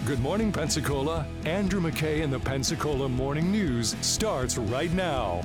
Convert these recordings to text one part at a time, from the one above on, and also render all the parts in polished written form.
Good morning, Pensacola. Andrew McKay and the Pensacola Morning News starts right now.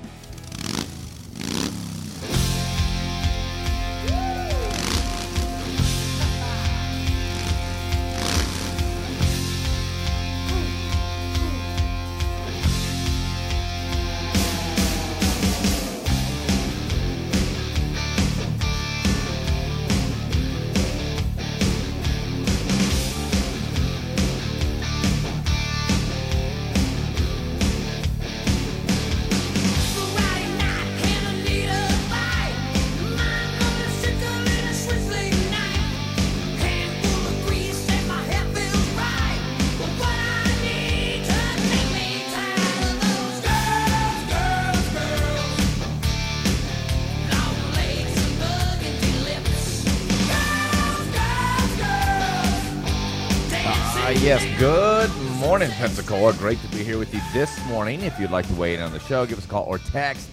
Yes, good morning, Pensacola. Great to be here with you this morning. If you'd like to weigh in on the show, give us a call or text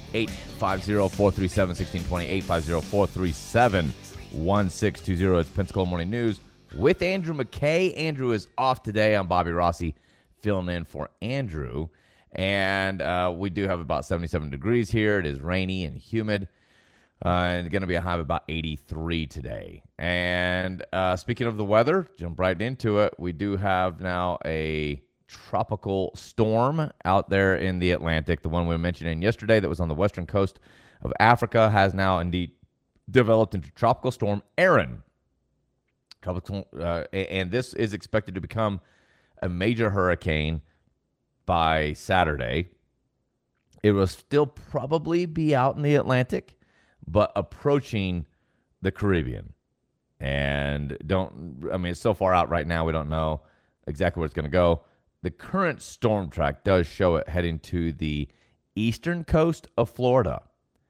850-437-1620, 850-437-1620. It's Pensacola Morning News with Andrew McKay. Andrew is off today. I'm Bobby Rossi filling in for Andrew. And we do have about 77 degrees here. It is rainy and humid. And going to be a high of about 83 today. And speaking of the weather, jump right into it. We do have now a tropical storm out there in the Atlantic. The one we were mentioning yesterday that was on the western coast of Africa has now indeed developed into Tropical Storm Erin. And this is expected to become a major hurricane by Saturday. It will still probably be out in the Atlantic, but approaching the Caribbean. And it's so far out right now, we don't know exactly where it's going to go. The current storm track does show it heading to the eastern coast of Florida.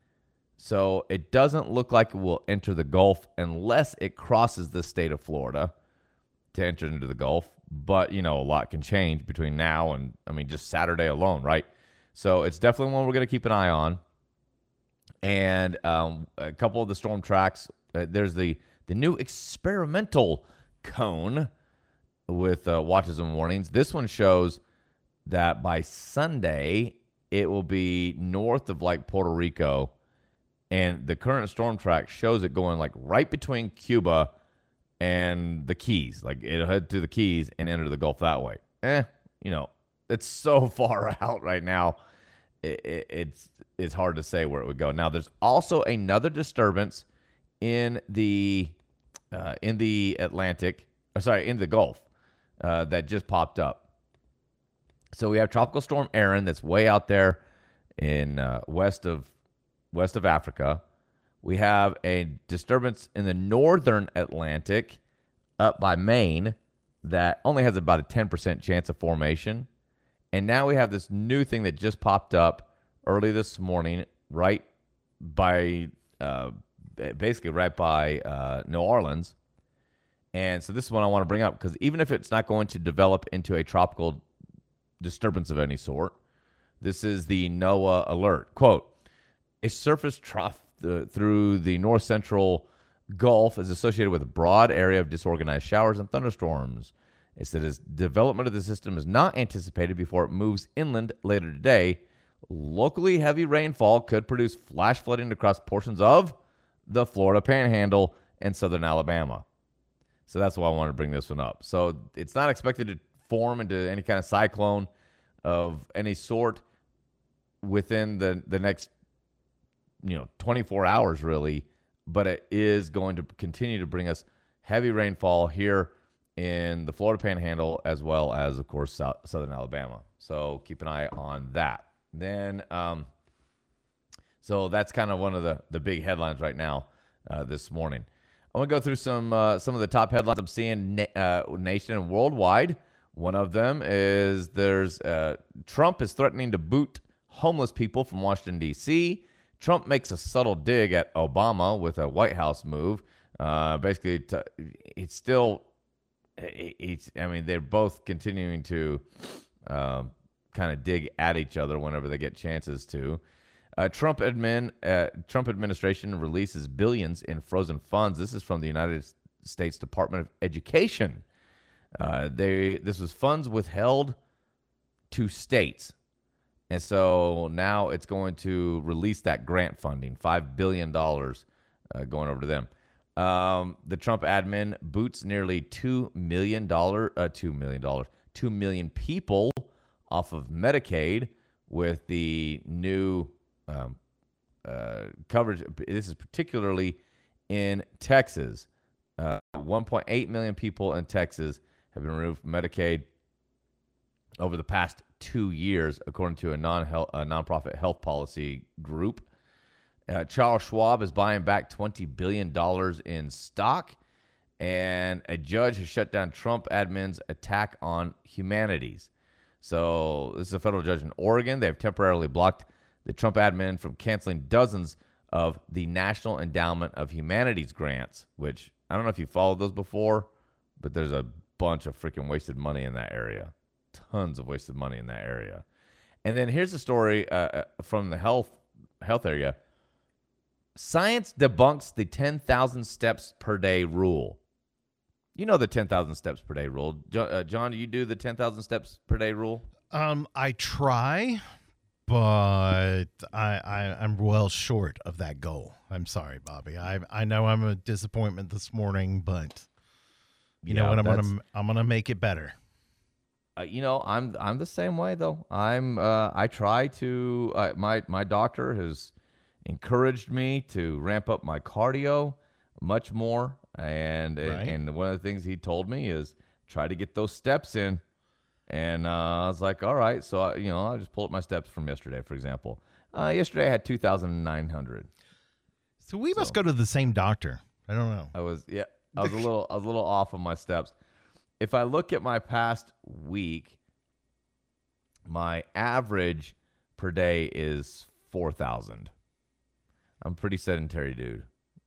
So it doesn't look like it will enter the Gulf unless it crosses the state of Florida to enter into the Gulf. But, a lot can change between now and, just Saturday alone, right? So it's definitely one we're going to keep an eye on. And a couple of the storm tracks, there's the new experimental cone with watches and warnings. This one shows that by Sunday, it will be north of like Puerto Rico. And the current storm track shows it going like right between Cuba and the Keys. Like it'll head to the Keys and enter the Gulf that way. It's so far out right now. It's hard to say where it would go. Now, there's also another disturbance in the Atlantic, in the Gulf that just popped up. So we have Tropical Storm Erin that's way out there in west of Africa. We have a disturbance in the northern Atlantic up by Maine that only has about a 10% chance of formation. And now we have this new thing that just popped up early this morning, right by, basically right by New Orleans. And so this is what I want to bring up, because even if it's not going to develop into a tropical disturbance of any sort, this is the NOAA alert. Quote, a surface trough through the north central Gulf is associated with a broad area of disorganized showers and thunderstorms. It said its development of the system is not anticipated before it moves inland later today. Locally heavy rainfall could produce flash flooding across portions of the Florida Panhandle and southern Alabama. So that's why I wanted to bring this one up. So it's not expected to form into any kind of cyclone of any sort within the next 24 hours really, but it is going to continue to bring us heavy rainfall here in the Florida Panhandle, as well as, of course, southern Alabama. So keep an eye on that. Then, so that's kind of one of the big headlines right now this morning. I want to go through some of the top headlines I'm seeing nation and worldwide. One of them is Trump is threatening to boot homeless people from Washington, D.C. Trump makes a subtle dig at Obama with a White House move. Basically, it's still... they're both continuing to kind of dig at each other whenever they get chances to. Trump administration releases billions in frozen funds. This is from the United States Department of Education. This was funds withheld to states. And so now it's going to release that grant funding, $5 billion going over to them. The Trump admin boots nearly $2 million people off of Medicaid with the new coverage. This is particularly in Texas. 1.8 million people in Texas have been removed from Medicaid over the past 2 years, according to a nonprofit health policy group. Charles Schwab is buying back $20 billion in stock, and a judge has shut down Trump admin's attack on humanities. So this is a federal judge in Oregon. They have temporarily blocked the Trump admin from canceling dozens of the National Endowment of Humanities grants, which I don't know if you followed those before, but there's a bunch of freaking wasted money in that area. Tons of wasted money in that area. And then here's a story from the health area. Science debunks the 10,000 steps per day rule. You know the 10,000 steps per day rule. John, do you do the 10,000 steps per day rule? I try, but I'm well short of that goal. I'm sorry, Bobby. I know I'm a disappointment this morning, but you know what? I'm gonna make it better. I'm the same way though. I try to. My doctor has encouraged me to ramp up my cardio much more, and one of the things he told me is try to get those steps in. And I was like, all right. So I'll just pull up my steps from yesterday, for example. Yesterday I had 2,900. So we must go to the same doctor. I don't know. I was a little off on my steps. If I look at my past week, my average per day is 4,000. I'm a pretty sedentary dude.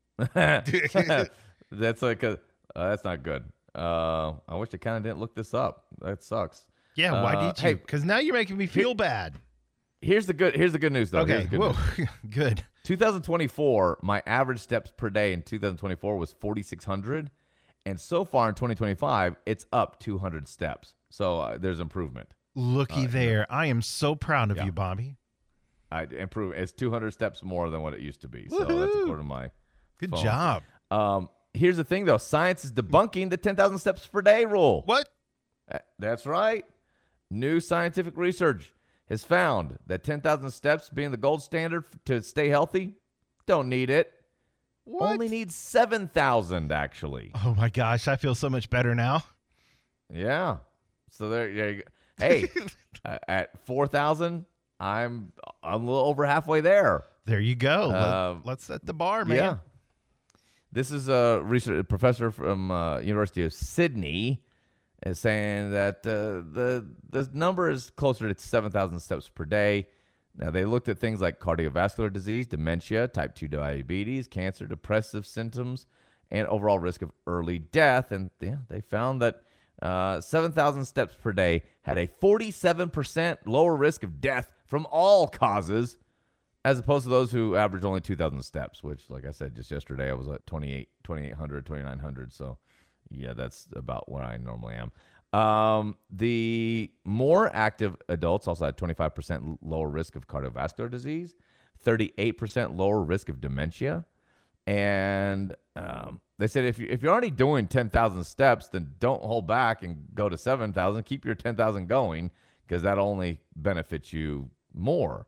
That's that's not good. I wish I kind of didn't look this up. That sucks. Yeah, why did you? Because now you're making me feel bad. Here's the good news, though. Okay, good. 2024, my average steps per day in 2024 was 4,600. And so far in 2025, it's up 200 steps. So there's improvement. Looky there. I am so proud of you, Bobby. I improve. It's 200 steps more than what it used to be. So that's according to my Good phone. job. Here's the thing, though. Science is debunking the 10,000 steps per day rule. What? That's right. New scientific research has found that 10,000 steps being the gold standard to stay healthy, don't need it. What? Only needs 7,000, actually. Oh, my gosh. I feel so much better now. Yeah. So there you go. Hey, at 4,000, I'm a little over halfway there. There you go. Let's set the bar, man. Yeah. This is a professor from University of Sydney is saying that the number is closer to 7,000 steps per day. Now, they looked at things like cardiovascular disease, dementia, type 2 diabetes, cancer, depressive symptoms, and overall risk of early death. And they found that 7,000 steps per day had a 47% lower risk of death from all causes, as opposed to those who average only 2,000 steps, which, like I said, just yesterday, I was at 2,800, 2,900. So, yeah, that's about where I normally am. The more active adults also had 25% lower risk of cardiovascular disease, 38% lower risk of dementia. And they said if you're already doing 10,000 steps, then don't hold back and go to 7,000. Keep your 10,000 going, because that only benefits you more.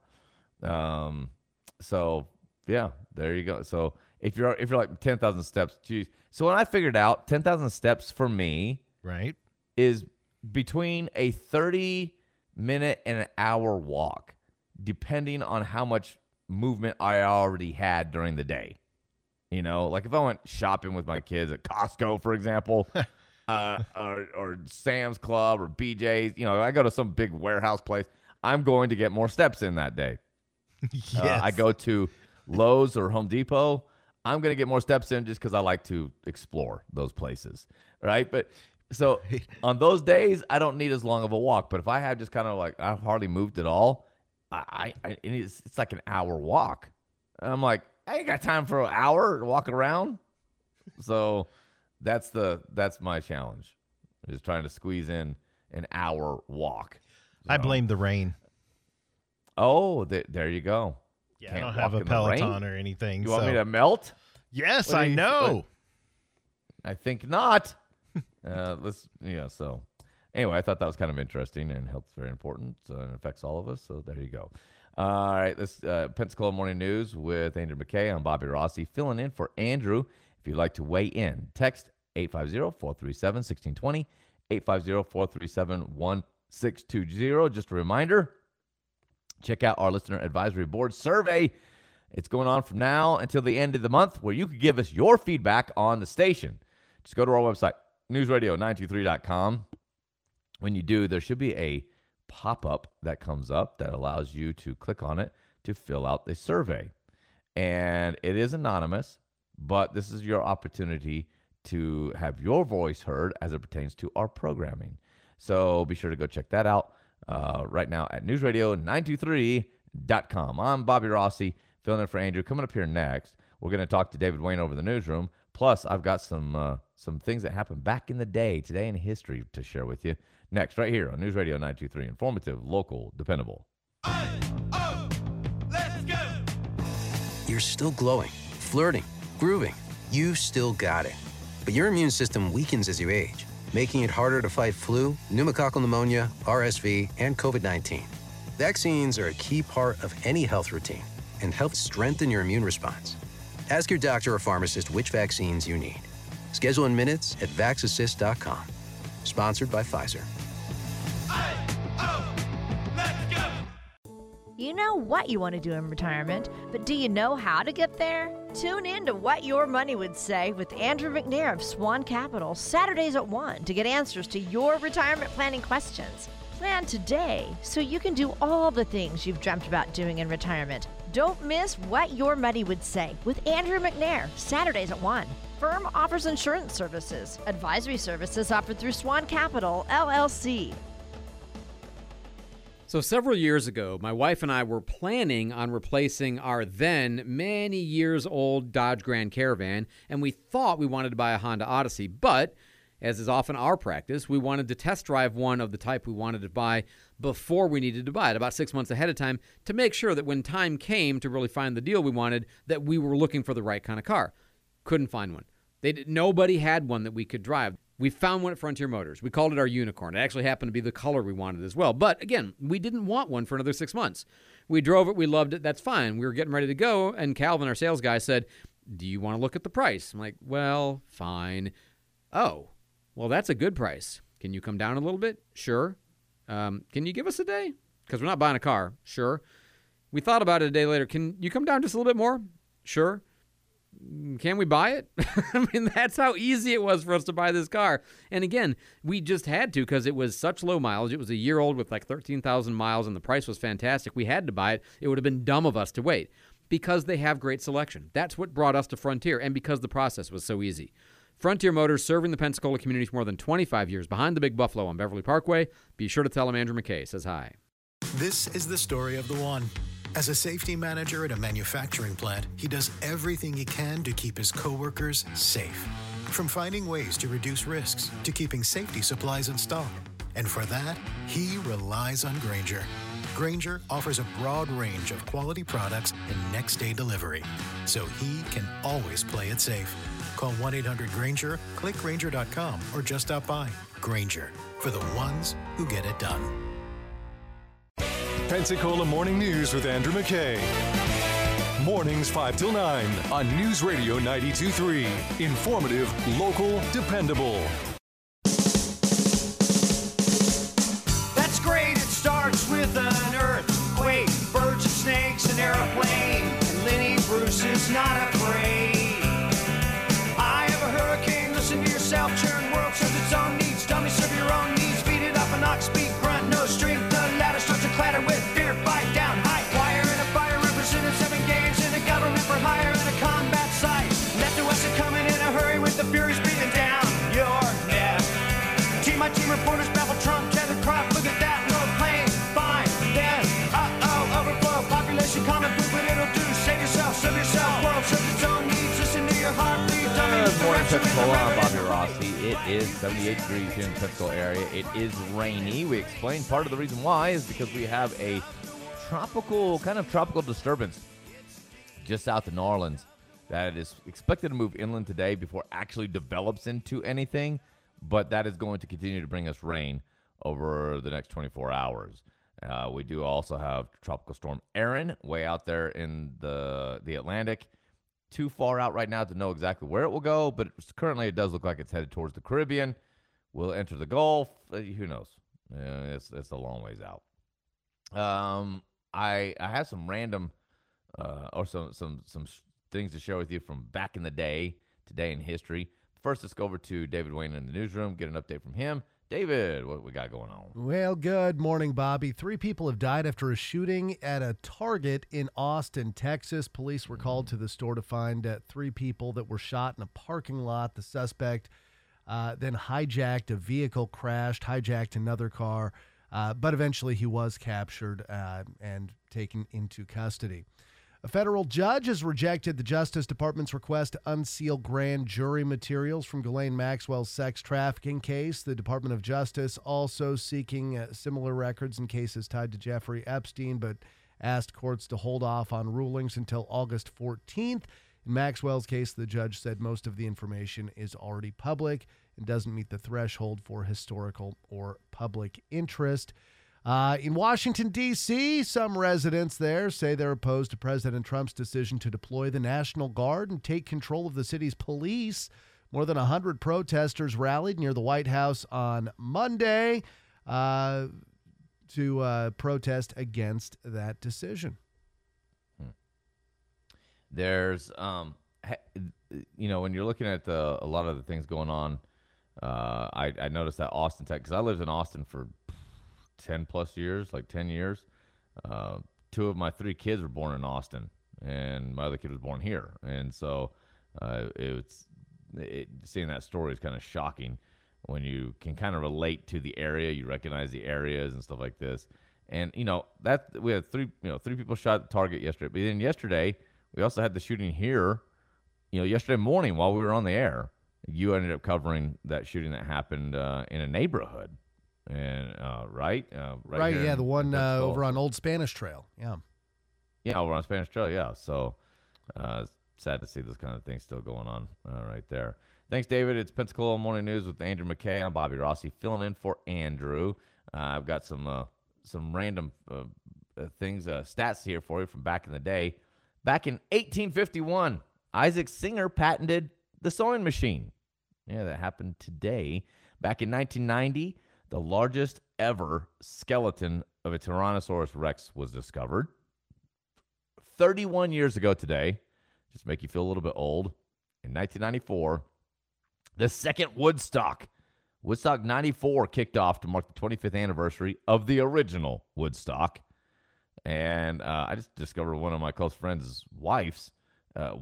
So yeah, there you go. So if you're like 10,000 steps, geez. So when I figured out 10,000 steps for me, right, is between a 30-minute and an hour walk, depending on how much movement I already had during the day. Like if I went shopping with my kids at Costco, for example, or Sam's Club or BJ's, I go to some big warehouse place, I'm going to get more steps in that day. Yes. I go to Lowe's or Home Depot, I'm going to get more steps in just because I like to explore those places, right? But so on those days, I don't need as long of a walk. But if I have just kind of like I've hardly moved at all, it's like an hour walk. And I'm like, I ain't got time for an hour to walk around. So that's my challenge. Just trying to squeeze in an hour walk. I blame the rain. Oh, there you go. Yeah, Can't I don't have a walk in the rain? Peloton or anything. You want me to melt? Yes, What do I you- know. I think not. So anyway, I thought that was kind of interesting, and health's very important, and it affects all of us. So there you go. All right, this Pensacola Morning News with Andrew McKay. I'm Bobby Rossi, filling in for Andrew. If you'd like to weigh in, text 850-437-1620, 850-437-1620. Just a reminder, check out our Listener Advisory Board survey. It's going on from now until the end of the month, where you can give us your feedback on the station. Just go to our website, newsradio923.com. When you do, there should be a pop-up that comes up that allows you to click on it to fill out the survey. And it is anonymous, but this is your opportunity to have your voice heard as it pertains to our programming. So be sure to go check that out right now at newsradio923.com. I'm Bobby Rossi, filling in for Andrew. Coming up here next, we're going to talk to David Wayne over the newsroom. Plus, I've got some things that happened back in the day, today in history, to share with you. Next, right here on News Radio 923, informative, local, dependable. Let's go! You're still glowing, flirting, grooving. You've still got it. But your immune system weakens as you age, making it harder to fight flu, pneumococcal pneumonia, RSV, and COVID-19. Vaccines are a key part of any health routine and help strengthen your immune response. Ask your doctor or pharmacist which vaccines you need. Schedule in minutes at vaxassist.com. Sponsored by Pfizer. You know what you want to do in retirement, but do you know how to get there? Tune in to What Your Money Would Say with Andrew McNair of Swan Capital, Saturdays at 1 to get answers to your retirement planning questions. Plan today so you can do all the things you've dreamt about doing in retirement. Don't miss What Your Money Would Say with Andrew McNair, Saturdays at 1. Firm offers insurance services. Advisory services offered through Swan Capital, LLC. So several years ago, my wife and I were planning on replacing our then many years old Dodge Grand Caravan, and we thought we wanted to buy a Honda Odyssey, but as is often our practice, we wanted to test drive one of the type we wanted to buy before we needed to buy it, about 6 months ahead of time, to make sure that when time came to really find the deal we wanted, that we were looking for the right kind of car. Couldn't find one. Nobody had one that we could drive. We found one at Frontier Motors. We called it our unicorn. It actually happened to be the color we wanted as well. But again, we didn't want one for another 6 months. We drove it. We loved it. That's fine. We were getting ready to go. And Calvin, our sales guy, said, "Do you want to look at the price?" I'm like, "Well, fine." "Oh, well, that's a good price. Can you come down a little bit?" "Sure." Can you give us a day? Because we're not buying a car." "Sure." We thought about it a day later. "Can you come down just a little bit more?" "Sure." "Can we buy it?" I mean, that's how easy it was for us to buy this car. And again, we just had to because it was such low mileage. It was a year old with like 13,000 miles, and the price was fantastic. We had to buy it. It would have been dumb of us to wait because they have great selection. That's what brought us to Frontier, and because the process was so easy. Frontier Motors, serving the Pensacola community for more than 25 years, behind the Big Buffalo on Beverly Parkway. Be sure to tell them Andrew McKay says hi. This is the story of the one. As a safety manager at a manufacturing plant, he does everything he can to keep his coworkers safe. From finding ways to reduce risks to keeping safety supplies in stock. And for that, he relies on Grainger. Grainger offers a broad range of quality products and next-day delivery, so he can always play it safe. Call 1-800-GRAINGER, click Grainger.com, or just stop by. Grainger, for the ones who get it done. Pensacola Morning News with Andrew McKay. Mornings 5 till 9 on News Radio 92.3. Informative, local, dependable. That's great. It starts with an earthquake, birds and snakes, an airplane. And Lenny Bruce is not afraid. I have a hurricane. Listen to yourself. Churn world serves its own needs. Dummy serve your own needs. Feed it up an ox, speak, grunt, no strength. The ladder starts to clatter with fear. Fight down, high wire and a fire. Represented 7 games in a government for hire and a combat site. Left to us are coming in a hurry with the furies breathing down your Pensacola, I'm Bobby Rossi. It is 78 degrees here in the Pensacola area. It is rainy. We explained part of the reason why is because we have a tropical disturbance just south of New Orleans that is expected to move inland today before it actually develops into anything, but that is going to continue to bring us rain over the next 24 hours. We do also have Tropical Storm Erin way out there in the Atlantic. Too far out right now to know exactly where it will go, but currently it does look like it's headed towards the Caribbean. Will it enter the Gulf? Who knows? It's a long ways out. I have some random or some things to share with you from back in the day, today in history. First, let's go over to David Wayne in the newsroom, get an update from him. David, what we got going on? Well, good morning, Bobby. 3 people have died after a shooting at a Target in Austin, Texas. Police were called to the store to find 3 people that were shot in a parking lot. The suspect then hijacked a vehicle, hijacked another car, but eventually he was captured and taken into custody. A federal judge has rejected the Justice Department's request to unseal grand jury materials from Ghislaine Maxwell's sex trafficking case. The Department of Justice also seeking similar records in cases tied to Jeffrey Epstein, but asked courts to hold off on rulings until August 14th. In Maxwell's case, the judge said most of the information is already public and doesn't meet the threshold for historical or public interest. In Washington, D.C., some residents there say they're opposed to President Trump's decision to deploy the National Guard and take control of the city's police. More than 100 protesters rallied near the White House on Monday to protest against that decision. There's, when you're looking at a lot of the things going on, I noticed that Austin, Texas, because I lived in Austin for 10 plus years, like 10 years. 2 of my 3 kids were born in Austin, and my other kid was born here. And so seeing that story is kind of shocking when you can kind of relate to the area, you recognize the areas and stuff like this. And that we had 3 people shot at Target yesterday. But then yesterday we also had the shooting here. Yesterday morning while we were on the air, you ended up covering that shooting that happened in a neighborhood. And right, yeah, the one over on Old Spanish Trail, yeah, over on Spanish Trail, yeah. So sad to see those kind of things still going on right there. Thanks, David. It's Pensacola Morning News with Andrew McKay. I'm Bobby Rossi, filling in for Andrew. I've got some random things, stats here for you from back in the day. Back in 1851, Isaac Singer patented the sewing machine. Yeah, that happened today. Back in 1990. The largest ever skeleton of a Tyrannosaurus Rex was discovered. 31 years ago today, just make you feel a little bit old, in 1994, the second Woodstock 94 kicked off to mark the 25th anniversary of the original Woodstock. And I just discovered one of my close friends' wives, not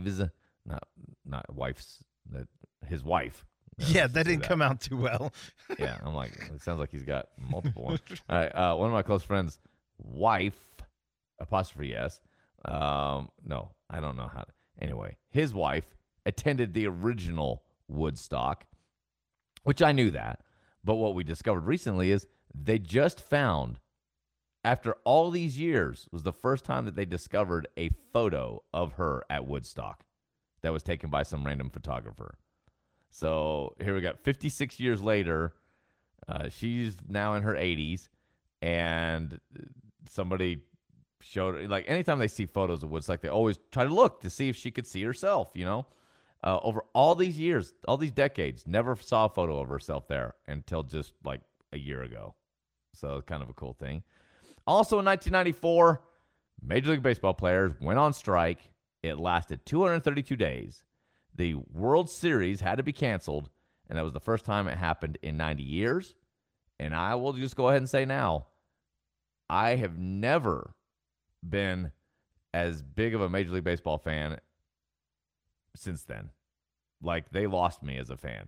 wives, his wife. Yeah, that didn't come out too well. Yeah, I'm like, it sounds like he's got multiple ones. All right, one of my close friends' wife, apostrophe S. No, I don't know how to. Anyway, his wife attended the original Woodstock, which I knew that. But what we discovered recently is they just found, after all these years, was the first time that they discovered a photo of her at Woodstock that was taken by some random photographer. So here we got 56 years later. She's now in her 80s, and somebody showed, like, anytime they see photos of Woodstock, they always try to look to see if she could see herself, Over all these years, all these decades, never saw a photo of herself there until just like a year ago. So kind of a cool thing. Also in 1994, Major League Baseball players went on strike. It lasted 232 days. The World Series had to be canceled, and that was the first time it happened in 90 years. And I will just go ahead and say now, I have never been as big of a Major League Baseball fan since then. Like, they lost me as a fan.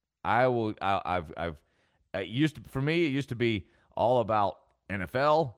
It used to be all about NFL,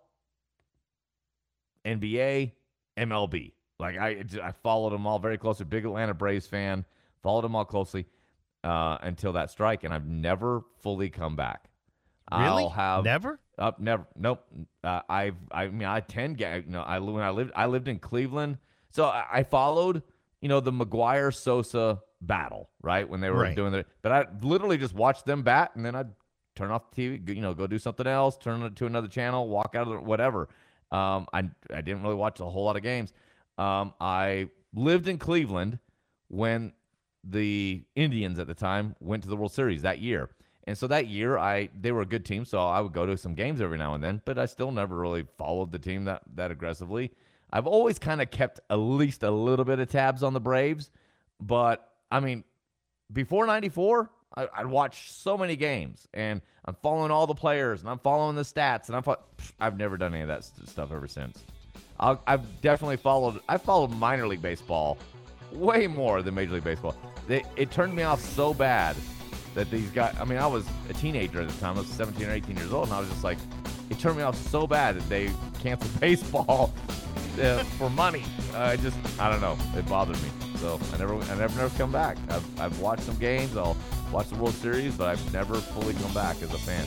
NBA, MLB. Like, I followed them all very closely. Big Atlanta Braves fan. Followed them all closely. until that strike, and I've never fully come back. Really? I'll have Never? never. Nope. I attend. When I lived in Cleveland, so I followed, the McGuire-Sosa battle, right, when they were Right. doing it. But I literally just watched them bat, and then I'd turn off the TV, go do something else, turn it to another channel, walk out of whatever. I didn't really watch a whole lot of games. I lived in Cleveland when the Indians at the time went to the World Series that year. And so that year, they were a good team, so I would go to some games every now and then, but I still never really followed the team that aggressively. I've always kind of kept at least a little bit of tabs on the Braves, but, before 94, I'd watch so many games, and I'm following all the players, and I'm following the stats, and I've never done any of that stuff ever since. I've definitely followed minor league baseball way more than Major League Baseball. It turned me off so bad that these guys, I was a teenager at the time. I was 17 or 18 years old, and I was just like, it turned me off so bad that they canceled baseball for money. I don't know. It bothered me. So I never come back. I've watched some games. I'll watch the World Series, but I've never fully come back as a fan.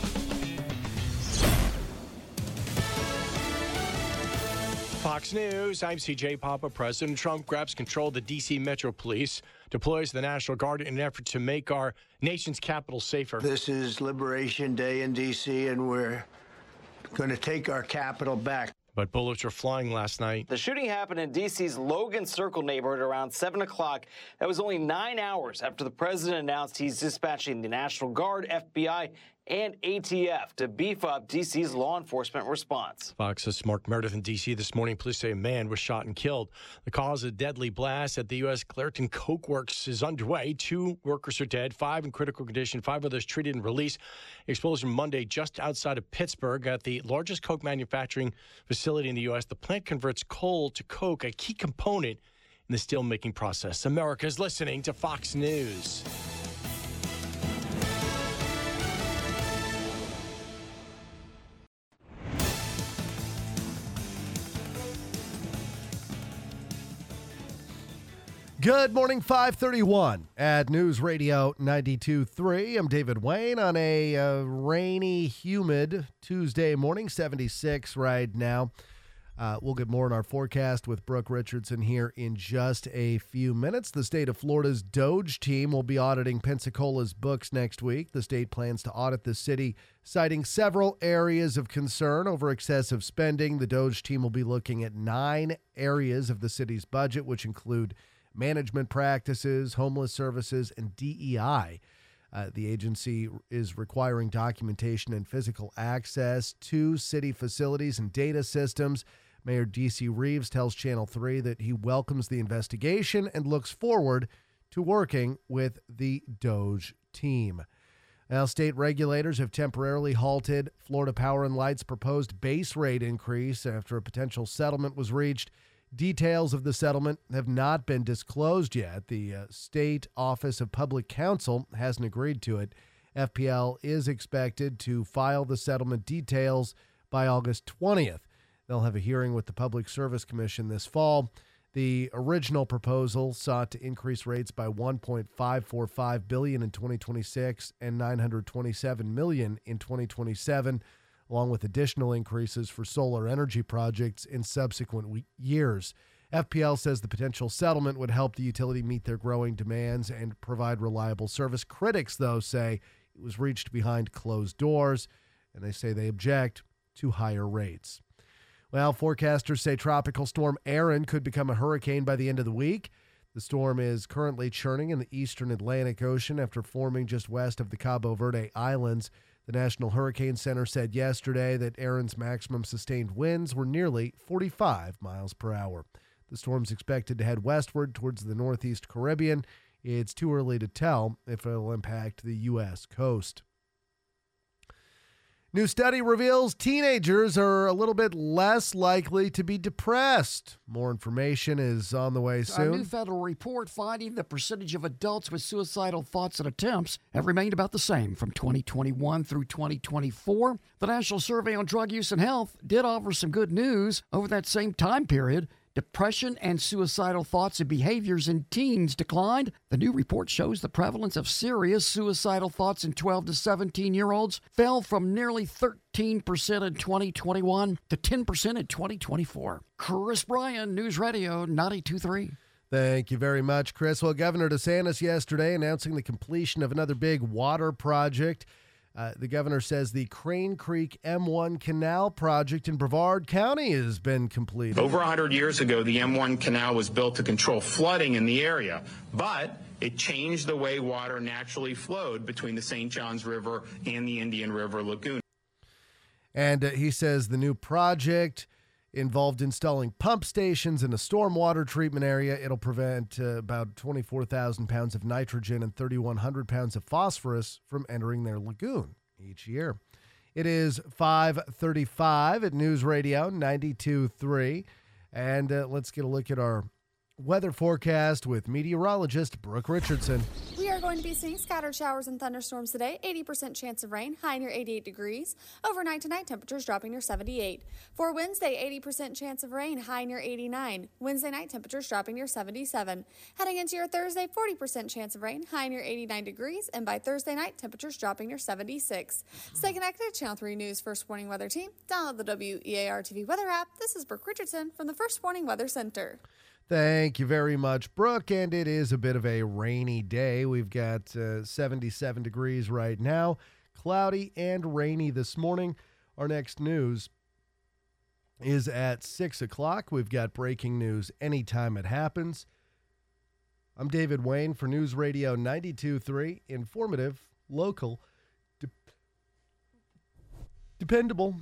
Fox News, I'm CJ Papa. President Trump grabs control of the D.C. Metro Police, deploys the National Guard in an effort to make our nation's capital safer. This is Liberation Day in D.C., and we're going to take our capital back. But bullets were flying last night. The shooting happened in D.C.'s Logan Circle neighborhood around 7 o'clock. That was only 9 hours after the president announced he's dispatching the National Guard, FBI, and ATF to beef up D.C.'s law enforcement response. Fox's Mark Meredith in D.C. this morning. Police say a man was shot and killed. The cause of a deadly blast at the U.S. Clairton Coke Works is underway. 2 workers are dead, 5 in critical condition, 5 others treated and released. Explosion Monday just outside of Pittsburgh at the largest Coke manufacturing facility in the U.S. The plant converts coal to Coke, a key component in the steel-making process. America's listening to Fox News. Good morning, 531 at News Radio 92.3. I'm David Wayne on a rainy, humid Tuesday morning, 76 right now. We'll get more on our forecast with Brooke Richardson here in just a few minutes. The state of Florida's Doge team will be auditing Pensacola's books next week. The state plans to audit the city, citing several areas of concern over excessive spending. The Doge team will be looking at 9 areas of the city's budget, which include management practices, homeless services, and DEI. The agency is requiring documentation and physical access to city facilities and data systems. Mayor D.C. Reeves tells Channel 3 that he welcomes the investigation and looks forward to working with the Doge team. Now, state regulators have temporarily halted Florida Power & Light's proposed base rate increase after a potential settlement was reached. Details of the settlement have not been disclosed yet. The State Office of Public Counsel hasn't agreed to it. FPL is expected to file the settlement details by August 20th. They'll have a hearing with the Public Service Commission this fall. The original proposal sought to increase rates by $1.545 billion in 2026 and $927 million in 2027. Along with additional increases for solar energy projects in subsequent years. FPL says the potential settlement would help the utility meet their growing demands and provide reliable service. Critics, though, say it was reached behind closed doors, and they say they object to higher rates. Well, forecasters say Tropical Storm Erin could become a hurricane by the end of the week. The storm is currently churning in the eastern Atlantic Ocean after forming just west of the Cabo Verde Islands. The National Hurricane Center said yesterday that Erin's maximum sustained winds were nearly 45 miles per hour. The storm's expected to head westward towards the northeast Caribbean. It's too early to tell if it will impact the U.S. coast. New study reveals teenagers are a little bit less likely to be depressed. More information is on the way soon. A new federal report finding the percentage of adults with suicidal thoughts and attempts have remained about the same from 2021 through 2024. The National Survey on Drug Use and Health did offer some good news. Over that same time period, Depression and suicidal thoughts and behaviors in teens declined. The new report shows the prevalence of serious suicidal thoughts in 12 to 17-year-olds fell from nearly 13% in 2021 to 10% in 2024. Chris Bryan, News Radio 92.3. Thank you very much, Chris. Well, Governor DeSantis yesterday announcing the completion of another big water project. The governor says the Crane Creek M1 Canal project in Brevard County has been completed. Over 100 years ago, the M1 Canal was built to control flooding in the area, but it changed the way water naturally flowed between the St. Johns River and the Indian River Lagoon. And he says the new project involved installing pump stations in a stormwater treatment area. It'll prevent about 24,000 pounds of nitrogen and 3,100 pounds of phosphorus from entering their lagoon each year. It is 5:35 at News Radio 92.3. And let's get a look at our weather forecast with meteorologist Brooke Richardson. We are going to be seeing scattered showers and thunderstorms today. 80% chance of rain, high near 88 degrees. Overnight tonight, temperatures dropping near 78. For Wednesday, 80% chance of rain, high near 89. Wednesday night, temperatures dropping near 77. Heading into your Thursday, 40% chance of rain, high near 89 degrees. And by Thursday night, temperatures dropping near 76. Stay connected to Channel 3 News First Warning Weather Team. Download the WEAR TV weather app. This is Brooke Richardson from the First Warning Weather Center. Thank you very much, Brooke. And it is a bit of a rainy day. We've got 77 degrees right now, cloudy and rainy this morning. Our next news is at 6 o'clock. We've got breaking news anytime it happens. I'm David Wayne for News Radio 92.3, informative, local, dependable.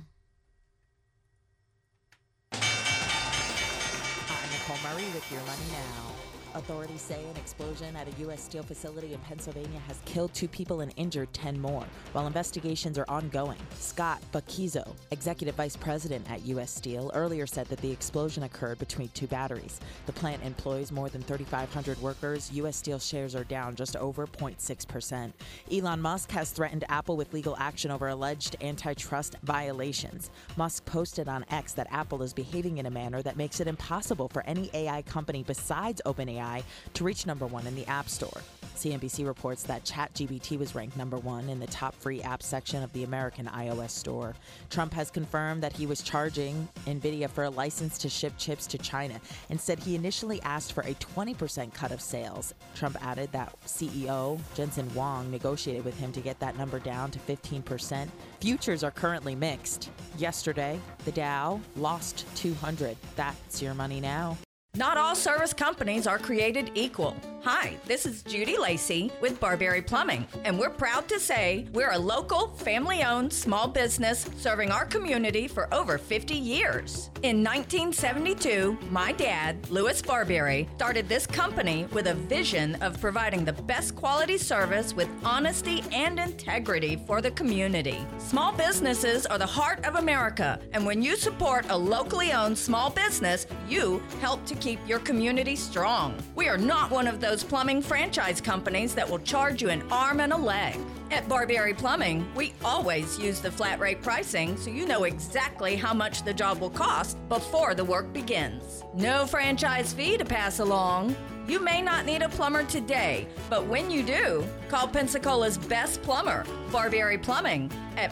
Murray with your money now. Authorities say an explosion at a U.S. Steel facility in Pennsylvania has killed 2 people and injured 10 more, while investigations are ongoing. Scott Bucchizo, executive vice president at U.S. Steel, earlier said that the explosion occurred between 2 batteries. The plant employs more than 3,500 workers. U.S. Steel shares are down just over 0.6%. Elon Musk has threatened Apple with legal action over alleged antitrust violations. Musk posted on X that Apple is behaving in a manner that makes it impossible for any AI company besides OpenAI to reach number 1 in the App Store. CNBC reports that ChatGPT was ranked number 1 in the top free app section of the American iOS store. Trump has confirmed that he was charging NVIDIA for a license to ship chips to China and said he initially asked for a 20% cut of sales. Trump added that CEO Jensen Huang negotiated with him to get that number down to 15%. Futures are currently mixed. Yesterday, the Dow lost 200. That's your money now. Not all service companies are created equal. Hi, this is Judy Lacey with Barberry Plumbing, and we're proud to say we're a local, family-owned small business serving our community for over 50 years. In 1972, my dad, Louis Barberry, started this company with a vision of providing the best quality service with honesty and integrity for the community. Small businesses are the heart of America, and when you support a locally owned small business, you help to keep your community strong. We are not one of those plumbing franchise companies that will charge you an arm and a leg. At Barberry Plumbing, we always use the flat rate pricing so you know exactly how much the job will cost before the work begins. No franchise fee to pass along. You may not need a plumber today, but when you do, call Pensacola's best plumber, Barberry Plumbing, at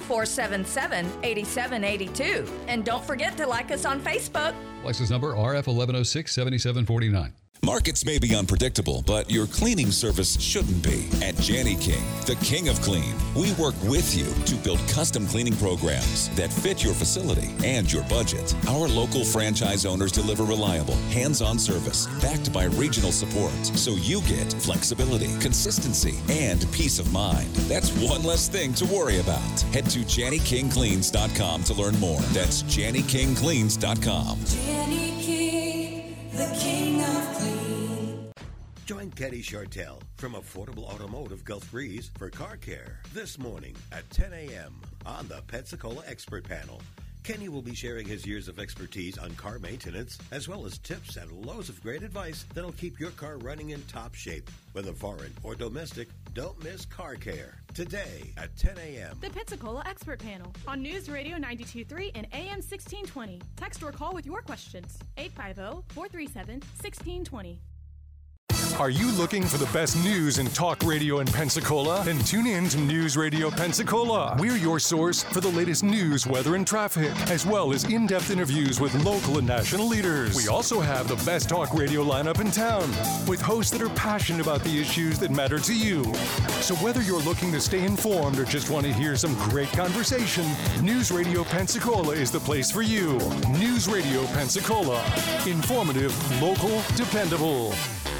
477-8782. And don't forget to like us on Facebook. License number RF 1106-7749. Markets may be unpredictable, but your cleaning service shouldn't be. At Janney King, the king of clean, we work with you to build custom cleaning programs that fit your facility and your budget. Our local franchise owners deliver reliable, hands-on service backed by regional support, so you get flexibility, consistency, and peace of mind. That's one less thing to worry about. Head to JannyKingCleans.com to learn more. That's JannyKingCleans.com. Janney King, the king of clean. Join Kenny Chartel from Affordable Automotive Gulf Breeze for car care this morning at 10 a.m. on the Pensacola Expert Panel. Kenny will be sharing his years of expertise on car maintenance, as well as tips and loads of great advice that'll keep your car running in top shape. Whether foreign or domestic, Don't miss Car Care today at 10 a.m. The Pensacola Expert Panel on News Radio 92.3 and AM 1620. Text or call with your questions. 850-437-1620. Are you looking for the best news and talk radio in Pensacola? Then tune in to News Radio Pensacola. We're your source for the latest news, weather, and traffic, as well as in-depth interviews with local and national leaders. We also have the best talk radio lineup in town, with hosts that are passionate about the issues that matter to you. So whether you're looking to stay informed or just want to hear some great conversation, News Radio Pensacola is the place for you. News Radio Pensacola. Informative, local, dependable.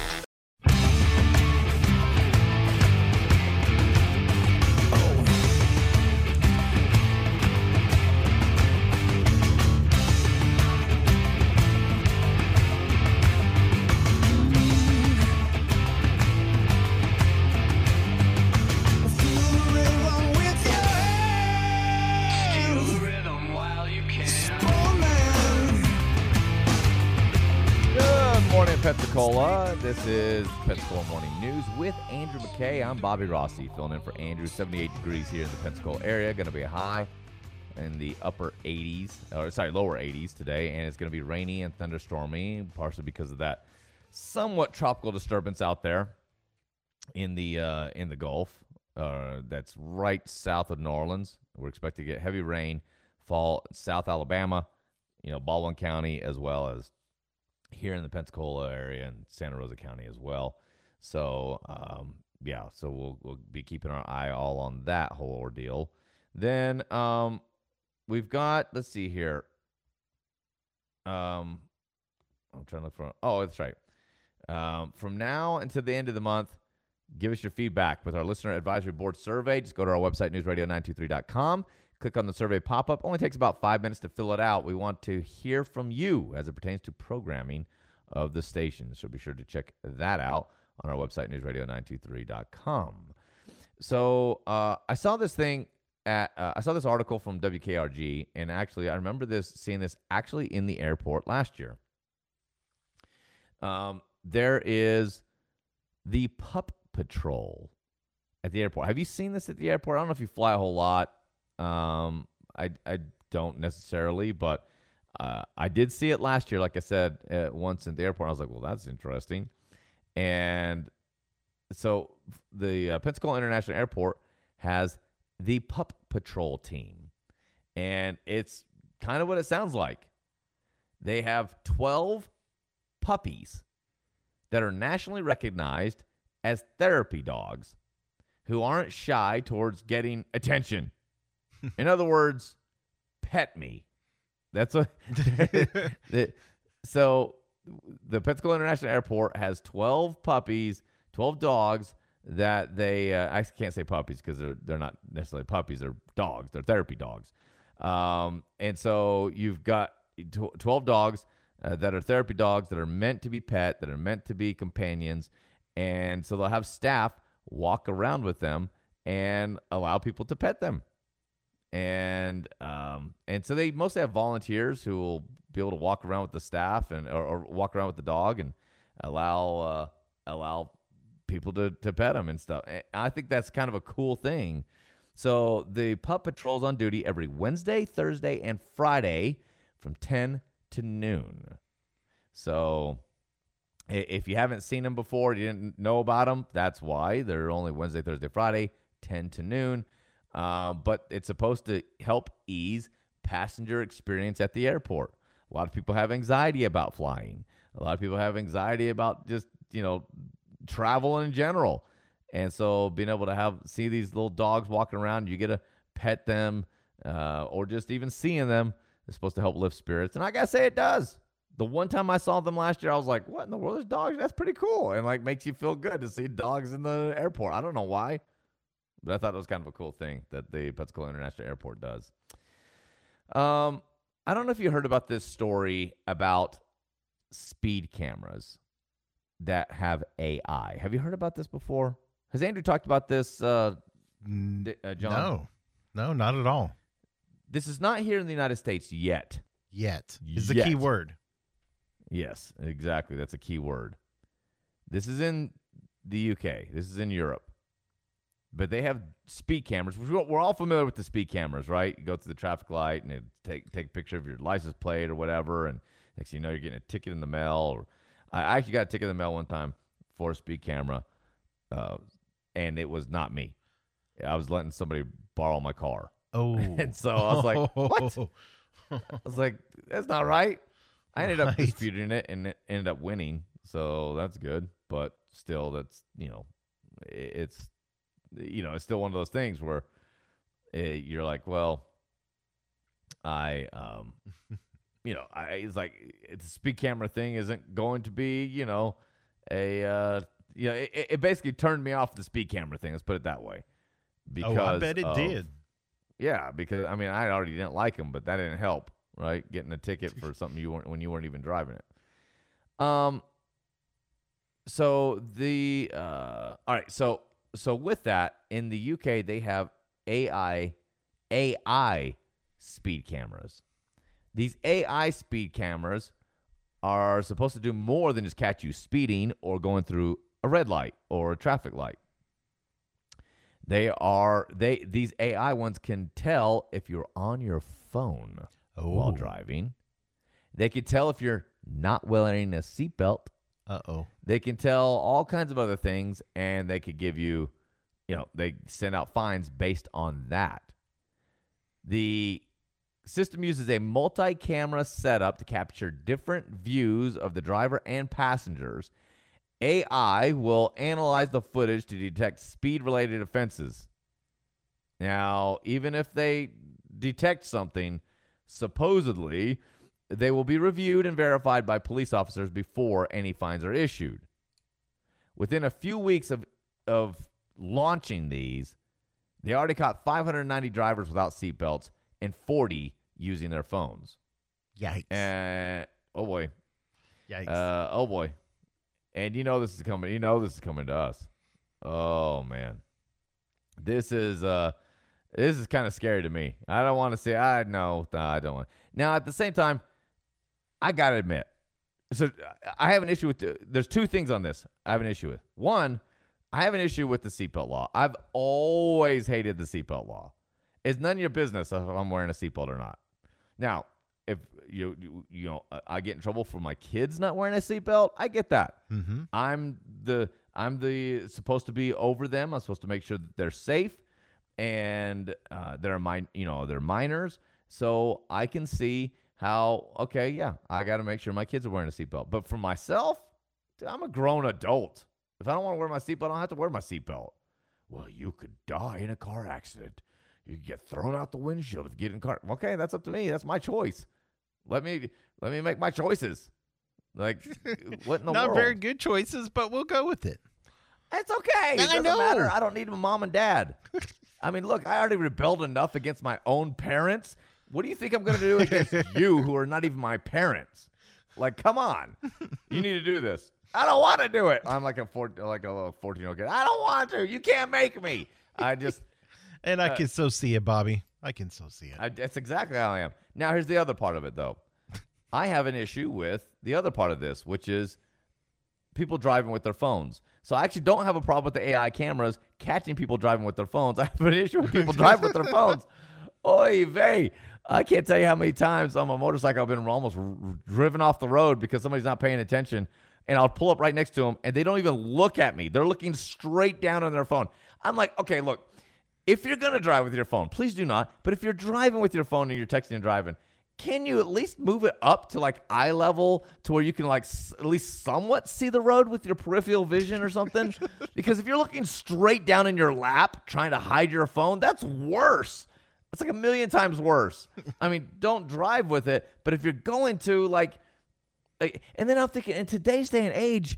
Pensacola. This is Pensacola Morning News with Andrew McKay. I'm Bobby Rossi, filling in for Andrew. 78 degrees here in the Pensacola area. Going to be a high in the lower 80s today, and it's going to be rainy and thunderstormy, partially because of that somewhat tropical disturbance out there in the Gulf. That's right south of New Orleans. We're expecting to get heavy rain fall South Alabama, Baldwin County, as well as here in the Pensacola area and Santa Rosa County as well. So, so we'll be keeping our eye all on that whole ordeal. Then we've got, let's see here. I'm trying to look for, that's right. From now until the end of the month, give us your feedback with our Listener Advisory Board survey. Just go to our website, newsradio923.com. Click on the survey pop-up. Only takes about 5 minutes to fill it out. We want to hear from you as it pertains to programming of the station. So be sure to check that out on our website, newsradio923.com. So I saw this thing I saw this article from WKRG, and actually I remember seeing this actually in the airport last year. There is the Pup Patrol at the airport. Have you seen this at the airport? I don't know if you fly a whole lot. I don't necessarily, but I did see it last year, like I said, once at the airport. I was like, well, that's interesting. And so the Pensacola International Airport has the Pup Patrol team, and it's kind of what it sounds like. They have 12 puppies that are nationally recognized as therapy dogs who aren't shy towards getting attention. In other words, pet me. That's what. So the Pensacola International Airport has 12 puppies, 12 dogs that they. I can't say puppies because they're not necessarily puppies. They're dogs. They're therapy dogs. And so you've got 12 dogs that are therapy dogs that are meant to be pet, that are meant to be companions, and so they'll have staff walk around with them and allow people to pet them. And so they mostly have volunteers who will be able to walk around with the staff or walk around with the dog and allow people to pet them and stuff. And I think that's kind of a cool thing. So the Pup Patrol's on duty every Wednesday, Thursday, and Friday from 10 to noon. So if you haven't seen them before, you didn't know about them, that's why. They're only Wednesday, Thursday, Friday, 10 to noon. But it's supposed to help ease passenger experience at the airport. A lot of people have anxiety about flying. A lot of people have anxiety about just, travel in general. And so being able to see these little dogs walking around, you get to pet them, or just even seeing them is supposed to help lift spirits. And I got to say, it does. The one time I saw them last year, I was like, what in the world is dogs? That's pretty cool. And makes you feel good to see dogs in the airport. I don't know why, but I thought it was kind of a cool thing that the Pensacola International Airport does. I don't know if you heard about this story about speed cameras that have AI. Have you heard about this before? Has Andrew talked about this, John? No, not at all. This is not here in the United States yet. Yet is the key word. Yes, exactly. That's a key word. This is in the UK. This is in Europe. but they have speed cameras. We're all familiar with the speed cameras, right? You go through the traffic light and it take a picture of your license plate or whatever, and next thing you know, you're getting a ticket in the mail. Or I actually got a ticket in the mail one time for a speed camera, and it was not me. I was letting somebody borrow my car. Oh. And so I was like, what? I was like, that's not right. I ended up disputing it and it ended up winning. So that's good. But still, that's, it's still one of those things where you're like, well, it's like, it's a speed camera thing isn't going to be, it basically turned me off the speed camera thing. Let's put it that way. Because I bet it did. Yeah, because I already didn't like them, but that didn't help, right? Getting a ticket for something when you weren't even driving it. So all right. So with that, in the UK, they have AI speed cameras. These AI speed cameras are supposed to do more than just catch you speeding or going through a red light or a traffic light. These AI ones can tell if you're on your phone while driving. They can tell if you're not wearing a seatbelt. They can tell all kinds of other things, and they could give you, they send out fines based on that. The system uses a multi-camera setup to capture different views of the driver and passengers. AI will analyze the footage to detect speed-related offenses. Now, even if they detect something, supposedly, they will be reviewed and verified by police officers before any fines are issued. Within a few weeks of launching these, they already caught 590 drivers without seatbelts and 40 using their phones. Yikes. Oh, boy. Yikes. Oh, boy. And this is coming. This is coming to us. Oh man, this is kind of scary to me. I don't want to say. I don't want. Now at the same time, I gotta admit, so I have an issue with. There's two things on this I have an issue with. One, I have an issue with the seatbelt law. I've always hated the seatbelt law. It's none of your business if I'm wearing a seatbelt or not. Now, if I get in trouble for my kids not wearing a seatbelt, I get that. Mm-hmm. I'm the supposed to be over them. I'm supposed to make sure that they're safe, and they're minors. So I can see how I got to make sure my kids are wearing a seatbelt. But for myself, I'm a grown adult. If I don't want to wear my seatbelt, I don't have to wear my seatbelt. Well, you could die in a car accident. You could get thrown out the windshield if you get in a car. Okay, that's up to me. That's my choice. Let me make my choices. Like, what in the world? Not very good choices, but we'll go with it. It's okay. It doesn't matter. I don't need a mom and dad. Look, I already rebelled enough against my own parents. What do you think I'm going to do against you, who are not even my parents? Like, come on. You need to do this. I don't want to do it. I'm like a little 14-year-old kid. I don't want to. You can't make me. I just. And I can so see it, Bobby. I can so see it. That's exactly how I am. Now, here's the other part of it, though. I have an issue with the other part of this, which is people driving with their phones. So I actually don't have a problem with the AI cameras catching people driving with their phones. I have an issue with people driving with their phones. Oy vey. I can't tell you how many times on my motorcycle I've been almost driven off the road because somebody's not paying attention. And I'll pull up right next to them, and they don't even look at me. They're looking straight down on their phone. I'm like, okay, look. If you're going to drive with your phone, please do not. But if you're driving with your phone and you're texting and driving, can you at least move it up to like eye level to where you can like at least somewhat see the road with your peripheral vision or something? Because if you're looking straight down in your lap trying to hide your phone, that's worse. It's like a million times worse. Don't drive with it. But if you're going to and then I'm thinking in today's day and age,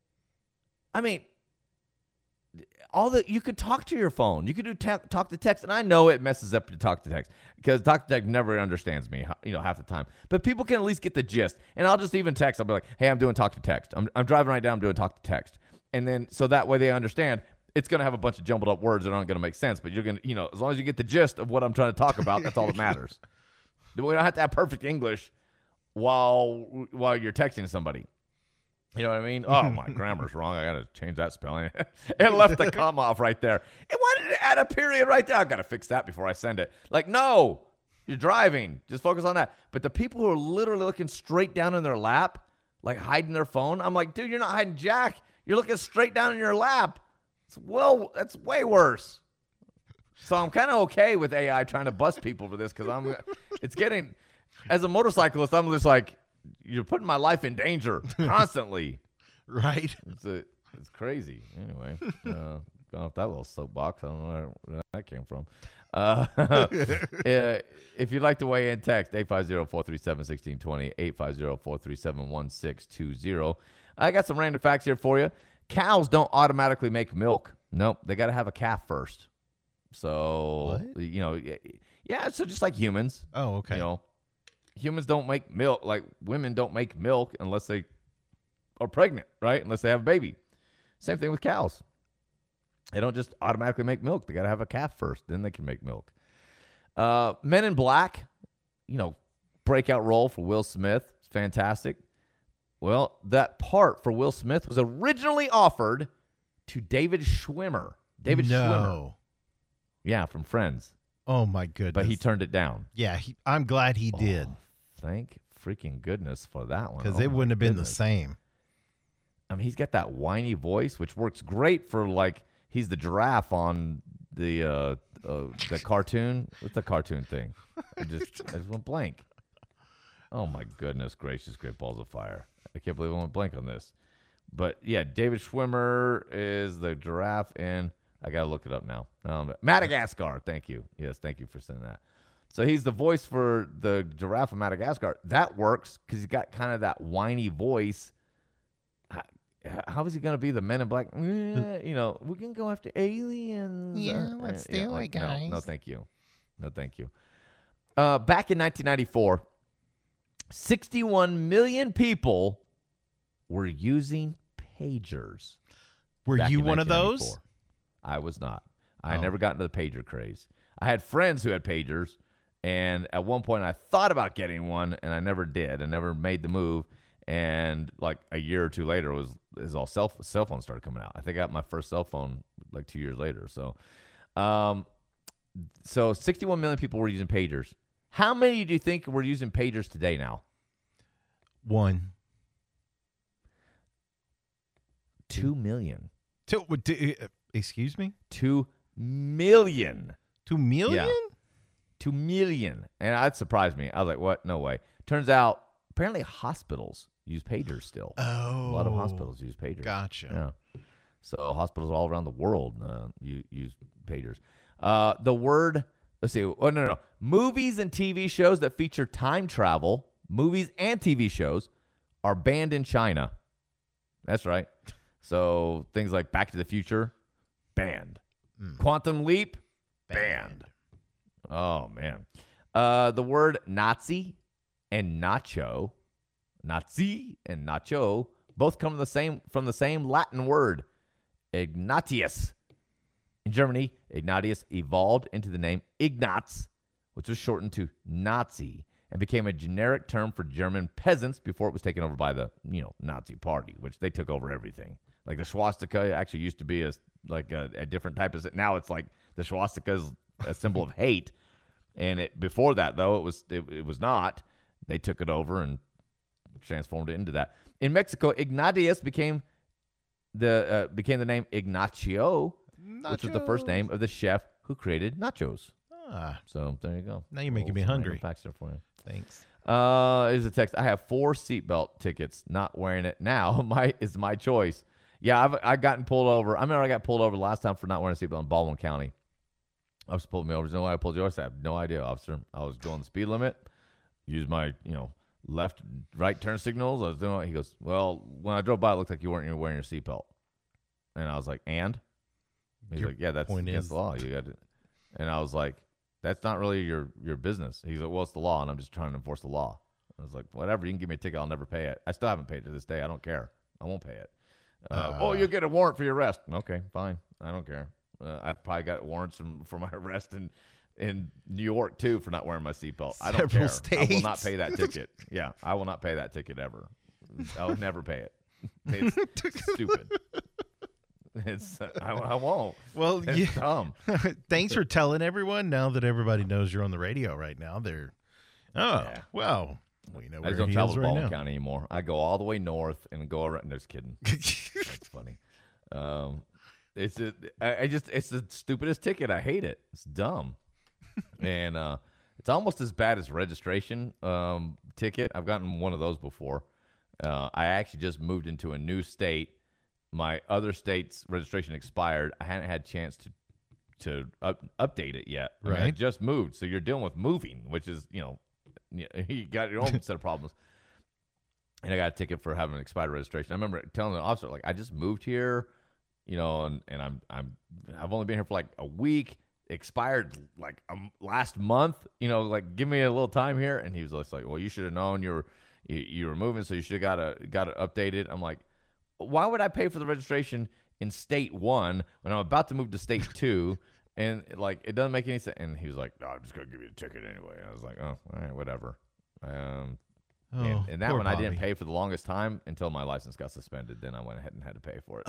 you could talk to your phone. You could do talk to text, and I know it messes up to talk to text because talk to text never understands me, half the time. But people can at least get the gist, and I'll just even text. I'll be like, "Hey, I'm doing talk to text. I'm driving right now. I'm doing talk to text," and then so that way they understand. It's going to have a bunch of jumbled up words that aren't going to make sense, but you're going to, as long as you get the gist of what I'm trying to talk about, that's all that matters. We don't have to have perfect English while you're texting somebody. You know what I mean? Oh, my grammar's wrong. I got to change that spelling. It left the comma off right there. And why did did add a period right there? I've got to fix that before I send it. Like, no, you're driving. Just focus on that. But the people who are literally looking straight down in their lap, like hiding their phone, I'm like, dude, you're not hiding jack. You're looking straight down in your lap. That's way worse. So I'm kind of okay with AI trying to bust people for this because it's getting, as a motorcyclist, I'm just like, you're putting my life in danger constantly. Right. It's crazy. Anyway, going off that little soapbox, I don't know where that came from. If you'd like to weigh in, text 850-437-1620, 850-437-1620. I got some random facts here for you. Cows don't automatically make milk. Nope, they got to have a calf first. So, yeah, so just like humans. Oh, okay. Humans don't make milk, like women don't make milk unless they are pregnant, right? Unless they have a baby. Same thing with cows. They don't just automatically make milk. They got to have a calf first, then they can make milk. Men in Black, breakout role for Will Smith. It's fantastic. Well, that part for Will Smith was originally offered to David Schwimmer. Schwimmer. Yeah, from Friends. Oh, my goodness. But he turned it down. Yeah, I'm glad he did. Thank freaking goodness for that one. Because it wouldn't have been the same. I mean, he's got that whiny voice, which works great for, like, he's the giraffe on the cartoon. What's the cartoon thing? I just went blank. Oh, my goodness gracious, great balls of fire. I can't believe I went blank on this. But, yeah, David Schwimmer is the giraffe in, I got to look it up now. Madagascar. Thank you. Yes, thank you for saying that. So he's the voice for the giraffe in Madagascar. That works because he's got kind of that whiny voice. How is he going to be the Men in Black? We can go after aliens. Yeah, let's do it, guys. No, thank you. No, thank you. Back in 1994, 61 million people were using pagers. Were you one of those? I was not. I never got into the pager craze. I had friends who had pagers, and at one point I thought about getting one, and I never did. I never made the move. And like a year or two later, all cell phones started coming out. I think I got my first cell phone like 2 years later. So 61 million people were using pagers. How many do you think were using pagers today now? 1. 2 million. Excuse me? 2 million. 2 million? Yeah. 2 million. And that surprised me. I was like, what? No way. Turns out, apparently hospitals use pagers still. Oh. A lot of hospitals use pagers. Gotcha. Yeah. So hospitals all around the world use pagers. The word, let's see. Oh, no. Movies and TV shows that feature time travel, movies and TV shows, are banned in China. That's right. So things like Back to the Future, banned. Quantum Leap, banned. Oh, man. The word Nazi and nacho, both come from the same Latin word, Ignatius. In Germany, Ignatius evolved into the name Ignaz, which was shortened to Nazi and became a generic term for German peasants before it was taken over by the Nazi Party, which they took over everything. Like the swastika actually used to be a different type of. Now it's like the swastika is a symbol of hate, and before that though it was not. They took it over and transformed it into that. In Mexico, Ignatius became the name Ignacio, which was the first name of the chef who created nachos. So there you go. Now you're making me hungry. Facts there for you. Thanks. Here's a text. I have 4 seatbelt tickets. Not wearing it now. Is my choice. Yeah, I've gotten pulled over. I remember I got pulled over the last time for not wearing a seatbelt in Baldwin County. Officer pulled me over. No, I pulled you over. I said, I have no idea, officer. I was going the speed limit. Used my, left, right turn signals. I was doing it. He goes, well, when I drove by, it looked like you weren't even wearing your seatbelt. And I was like, and? He's like, yeah, that's against the law. You got to. And I was like, that's not really your business. He's like, well, it's the law, and I'm just trying to enforce the law. I was like, whatever. You can give me a ticket. I'll never pay it. I still haven't paid it to this day. I don't care. I won't pay it. You'll get a warrant for your arrest. Okay, fine. I don't care. I probably got warrants for my arrest in New York, too, for not wearing my seatbelt. I don't care. States. I will not pay that ticket. Yeah, I will not pay that ticket ever. I will never pay it. It's stupid. It's I won't. Well, it's dumb. Thanks for telling everyone. Now that everybody knows you're on the radio right now, they're well, we know I where just don't he travel is to right Baldwin now. County anymore. I go all the way north and go around. No, just kidding. That's funny. It's the stupidest ticket. I hate it. It's dumb, and it's almost as bad as registration ticket. I've gotten one of those before. I actually just moved into a new state. My other state's registration expired. I hadn't had a chance to update it yet. I mean, I Right. just moved, so you're dealing with moving, which is, you got your own set of problems. And I got a ticket for having an expired registration. I remember telling the officer, like, I just moved here, and I've only been here for like a week. Expired like last month. Like, give me a little time here. And he was just like, well, you should have known you were moving, so you should have got it updated. I'm like, why would I pay for the registration in state 1 when I'm about to move to state 2? And like, it doesn't make any sense. And he was like, no, I'm just going to give you a ticket anyway. I was like, oh, all right, whatever. And that poor one I didn't Bobby. pay for the longest time until my license got suspended. Then I went ahead and had to pay for it.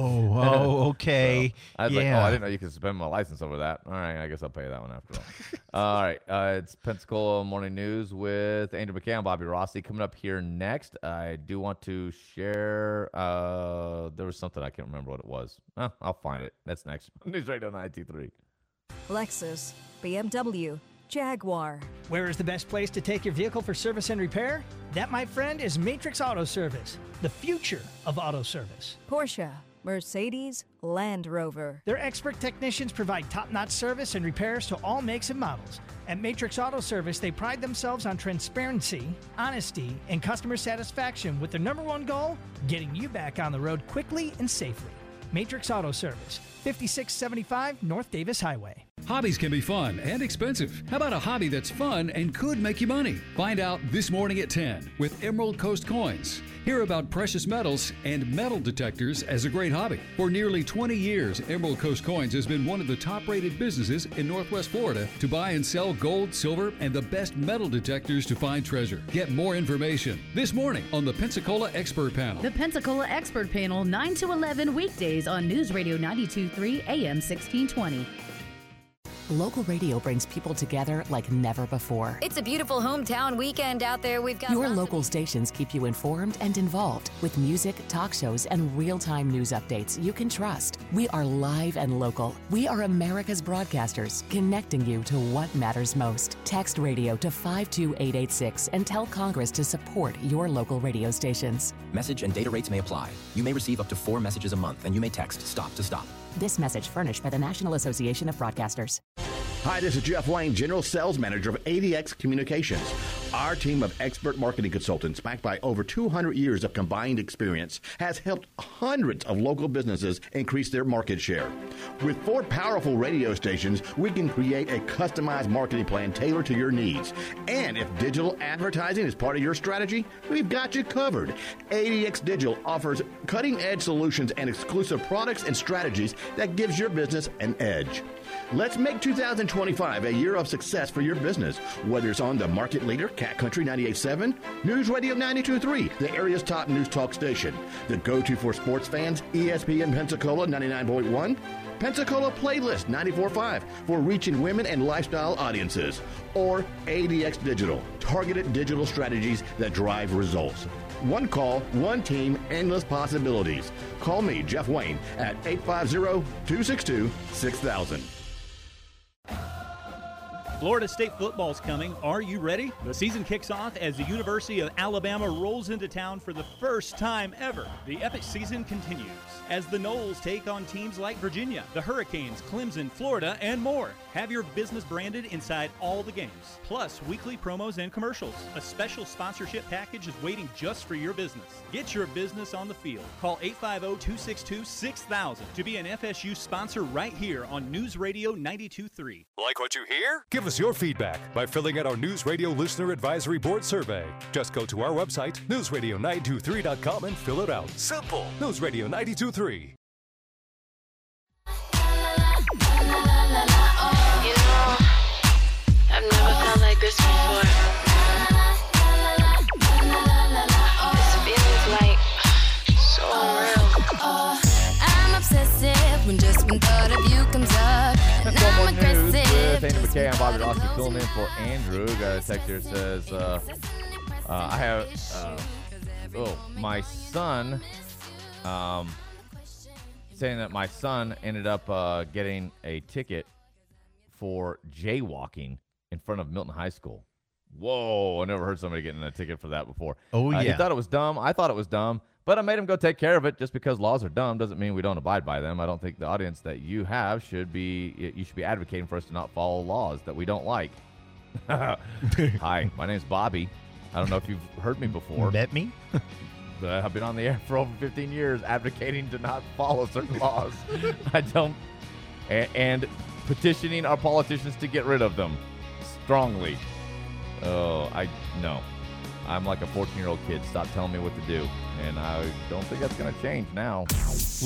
Okay. So I was like, Yeah. I didn't know you could suspend my license over that. All right, I guess I'll pay that one after all. All right, it's Pensacola Morning News with Andrew McKay, Bobby Rossi. Coming up here next, I do want to share, there was something I can't remember what it was. I'll find it. That's next. News Radio 923. Lexus, BMW, Jaguar. Where is the best place to take your vehicle for service and repair? That, my friend, is Matrix Auto Service, the future of auto service. Porsche, Mercedes, Land Rover. Their expert technicians provide top-notch service and repairs to all makes and models. At Matrix Auto Service, they pride themselves on transparency, honesty, and customer satisfaction with their number one goal, getting you back on the road quickly and safely. Matrix Auto Service, 5675 North Davis Highway. Hobbies can be fun and expensive. How about a hobby that's fun and could make you money? Find out this morning at 10 with Emerald Coast Coins. Hear about precious metals and metal detectors as a great hobby. For nearly 20 years, Emerald Coast Coins has been one of the top-rated businesses in Northwest Florida to buy and sell gold, silver, and the best metal detectors to find treasure. Get more information this morning on the Pensacola Expert Panel. The Pensacola Expert Panel, 9 to 11 weekdays on News Radio 92.3 AM 1620. Local radio brings people together like never before. It's a beautiful hometown weekend out there. We've got Your local stations keep you informed and involved with music, talk shows, and real-time news updates you can trust. We are live and local. We are America's broadcasters, connecting you to what matters most. Text radio to 52886 and tell Congress to support your local radio stations. Message and data rates may apply. You may receive up to 4 messages a month, and you may text STOP to STOP. This message furnished by the National Association of Broadcasters. Hi, this is Jeff Wayne, General Sales Manager of ADX Communications. Our team of expert marketing consultants, backed by over 200 years of combined experience, has helped hundreds of local businesses increase their market share. With 4 powerful radio stations, we can create a customized marketing plan tailored to your needs. And if digital advertising is part of your strategy, we've got you covered. ADX Digital offers cutting-edge solutions and exclusive products and strategies that gives your business an edge. Let's make 2025 a year of success for your business, whether it's on the market leader, Cat Country 98.7, News Radio 92.3, the area's top news talk station, the go-to for sports fans, ESPN Pensacola 99.1, Pensacola Playlist 94.5 for reaching women and lifestyle audiences, or ADX Digital, targeted digital strategies that drive results. One call, one team, endless possibilities. Call me, Jeff Wayne, at 850-262-6000. Florida State football's coming. Are you ready? The season kicks off as the University of Alabama rolls into town for the first time ever. The epic season continues as the Noles take on teams like Virginia, the Hurricanes, Clemson, Florida, and more. Have your business branded inside all the games, plus weekly promos and commercials. A special sponsorship package is waiting just for your business. Get your business on the field. Call 850-262-6000 to be an FSU sponsor right here on News Radio 92.3. Like what you hear? Give us your feedback by filling out our News Radio Listener Advisory Board survey. Just go to our website, newsradio923.com, and fill it out. Simple. News Radio 92.3. You know, I've never felt like this before. This feeling's like so real. I'm obsessing filling in for Andrew. Got a text here that says, I have, my son, saying that my son ended up getting a ticket for jaywalking in front of Milton High School. Whoa, I never heard somebody getting a ticket for that before. Oh, yeah. He thought it was dumb. I thought it was dumb, but I made him go take care of it. Just because laws are dumb doesn't mean we don't abide by them. I don't think the audience that you have should be advocating for us to not follow laws that we don't like. Hi, my name's Bobby. I don't know if you've heard me before. Met me? But I've been on the air for over 15 years advocating to not follow certain laws. I don't, and petitioning our politicians to get rid of them strongly. Oh, no. I'm like a 14-year-old kid. Stop telling me what to do. And I don't think that's going to change now.